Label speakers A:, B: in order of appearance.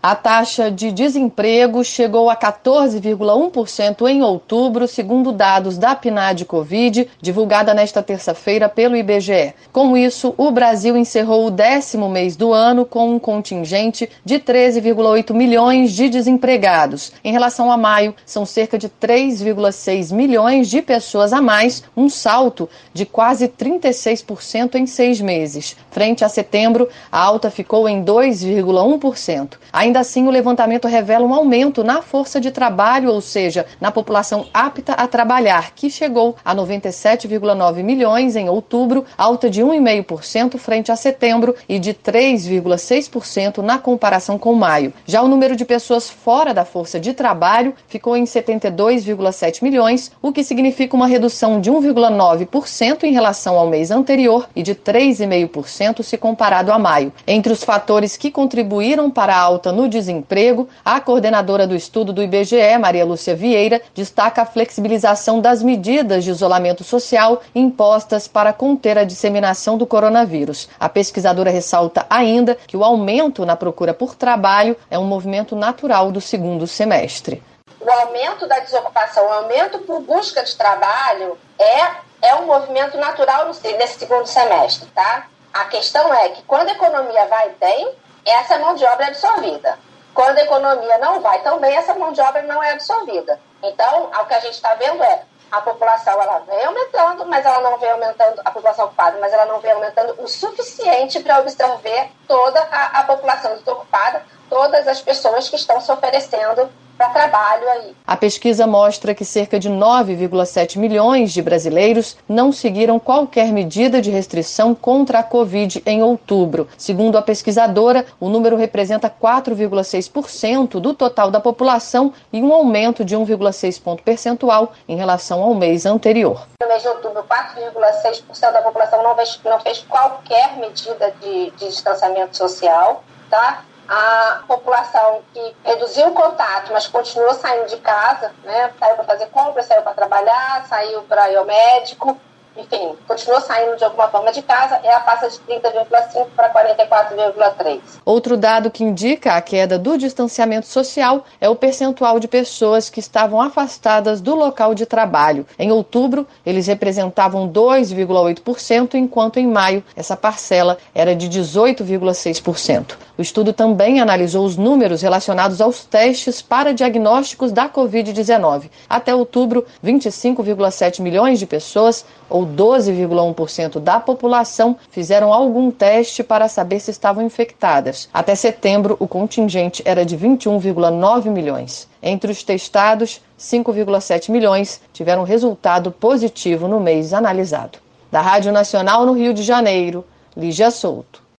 A: A taxa de desemprego chegou a 14,1% em outubro, segundo dados da PNAD Covid, divulgada nesta terça-feira pelo IBGE. Com isso, o Brasil encerrou o 10º mês do ano com um contingente de 13,8 milhões de desempregados. Em relação a maio, são cerca de 3,6 milhões de pessoas a mais, um salto de quase 36% em 6 meses. Frente a setembro, a alta ficou em 2,1%. Ainda assim, o levantamento revela um aumento na força de trabalho, ou seja, na população apta a trabalhar, que chegou a 97,9 milhões em outubro, alta de 1,5% frente a setembro e de 3,6% na comparação com maio. Já o número de pessoas fora da força de trabalho ficou em 72,7 milhões, o que significa uma redução de 1,9% em relação ao mês anterior e de 3,5% se comparado a maio. Entre os fatores que contribuíram para a alta no desemprego, a coordenadora do estudo do IBGE, Maria Lúcia Vieira, destaca a flexibilização das medidas de isolamento social impostas para conter a disseminação do coronavírus. A pesquisadora ressalta ainda que o aumento na procura por trabalho é um movimento natural do segundo semestre.
B: O aumento da desocupação, o aumento por busca de trabalho é um movimento natural nesse segundo semestre, tá? A questão é que quando a economia vai bem, essa mão de obra é absorvida. Quando a economia não vai tão bem, essa mão de obra não é absorvida. Então, o que a gente está vendo é a população ela vem aumentando, mas ela não vem aumentando, a população ocupada, mas ela não vem aumentando o suficiente para absorver toda a população desocupada, todas as pessoas que estão se oferecendo para trabalho aí.
A: A pesquisa mostra que cerca de 9,7 milhões de brasileiros não seguiram qualquer medida de restrição contra a Covid em outubro. Segundo a pesquisadora, o número representa 4,6% do total da população e um aumento de 1,6 ponto percentual em relação ao mês anterior.
B: No mês de outubro, 4,6% da população não fez qualquer medida de distanciamento social, tá? A população que reduziu o contato, mas continuou saindo de casa, né? Saiu para fazer compras, saiu para trabalhar, saiu para ir ao médico, enfim, continuou saindo de alguma forma de casa, passa de 30,5% para 44,3%.
A: Outro dado que indica a queda do distanciamento social é o percentual de pessoas que estavam afastadas do local de trabalho. Em outubro, eles representavam 2,8%, enquanto em maio essa parcela era de 18,6%. O estudo também analisou os números relacionados aos testes para diagnósticos da Covid-19. Até outubro, 25,7 milhões de pessoas, ou 12,1% da população, fizeram algum teste para saber se estavam infectadas. Até setembro, o contingente era de 21,9 milhões. Entre os testados, 5,7 milhões tiveram resultado positivo no mês analisado. Da Rádio Nacional no Rio de Janeiro, Lígia Souto.